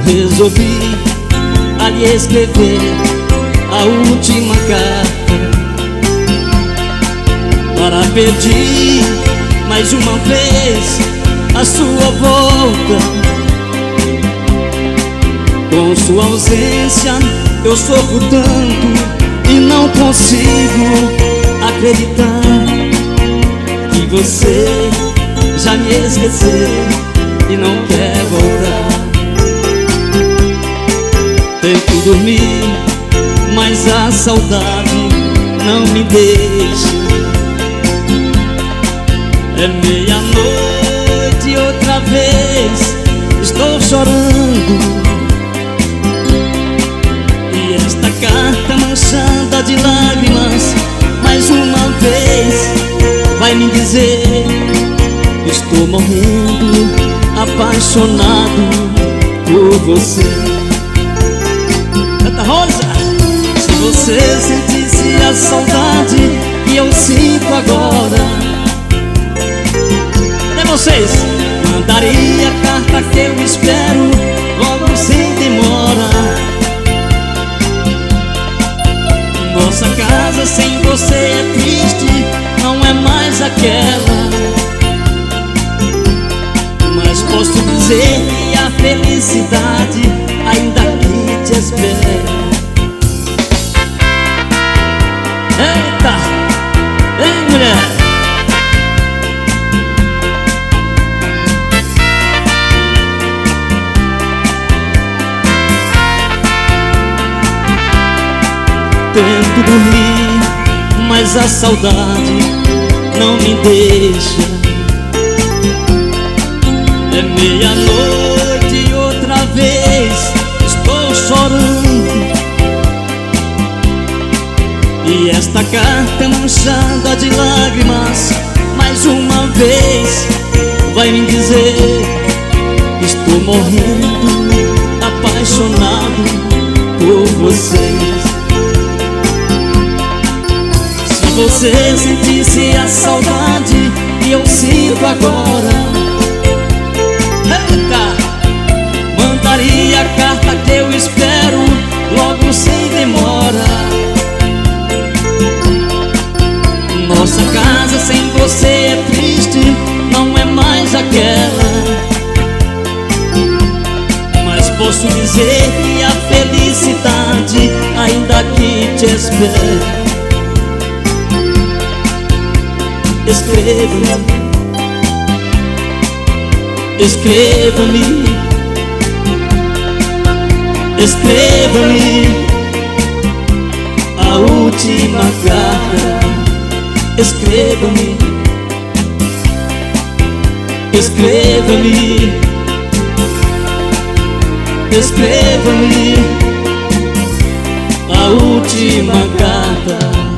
resolvi ali escrever a última carta para pedir mais uma vez a sua volta. Com sua ausência eu sofro tanto e não consigo acreditar que você já me esqueceu e não quer voltar. Tento dormir, mas a saudade não me deixa. É meia-noite outra vez, estou chorando, e esta carta manchada de lágrimas mais uma vez vai me dizer: estou morrendo, apaixonado por você. Canta, Rosa! Se você sentisse a saudade que eu sinto agora, cadê vocês? Mandaria a carta que eu espero logo sem demora. Nossa casa sem você é triste, não é mais aquela. Mas posso dizer que a felicidade ainda aqui te espera. Eita! Ei, mulher! Tento dormir, mas a saudade não me deixa. É meia-noite outra vez, estou chorando, e esta carta manchada de lágrimas mais uma vez vai me dizer: estou morrendo, apaixonado por vocês. Se você sentisse a saudade que eu sinto agora, eita! Mandaria a carta que eu espero logo sem demora. Nossa casa sem você é triste, não é mais aquela. Mas posso dizer que a felicidade ainda aqui te espera. Escreva-me, escreva-me, escreva-me a última carta. Escreva-me, escreva-me, escreva-me a última carta.